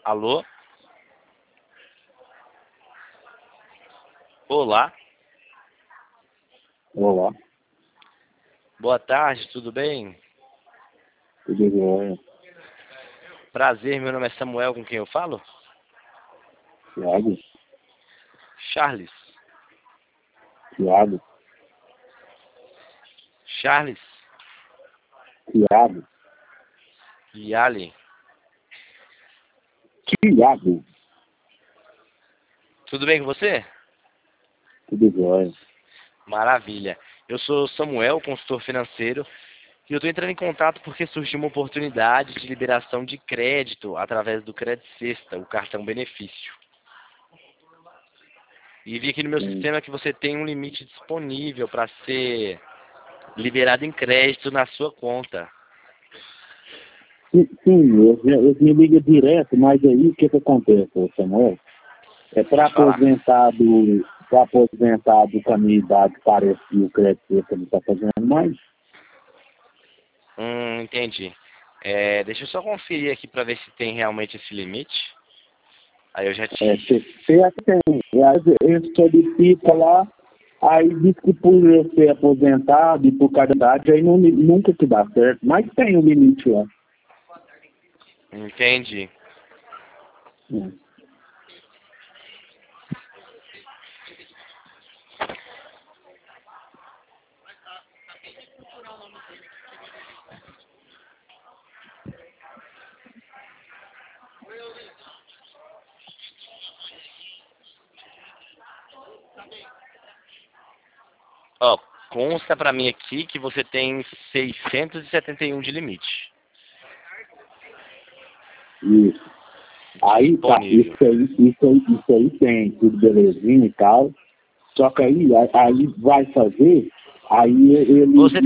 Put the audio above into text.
Alô? Olá, Olá, boa tarde, tudo bem? tudo bem? Prazer, meu nome é Samuel, com quem eu falo? Thiago, Charles. Thiago, Charles Thiago, Yali. Thiago, Tudo bem com você? tudo bem? Maravilha. Eu sou Samuel, consultor financeiro, e eu estou entrando em contato porque surgiu uma oportunidade de liberação de crédito através do Crédito Sexta, o cartão benefício. E vi aqui no meu Sim, sistema que você tem um limite disponível para ser liberado em crédito na sua conta. eu me ligo direto, mas aí o que acontece, ô Samuel? É Pode falar. para aposentado com a minha idade, parece que o crédito que ele está fazendo mais. Entendi. Deixa eu só conferir aqui para ver se tem realmente esse limite. Aí eu já te... Você até tem, aí ele solicita lá, aí diz que por eu ser aposentado e por cada idade, aí nunca se dá certo, mas tem um limite lá. Entendi. Hum. Ó, consta para mim aqui que você tem 671 de limite Isso. Aí tá, disponível. isso aí tem, tudo belezinha e tal. Só que aí vai fazer, aí ele Você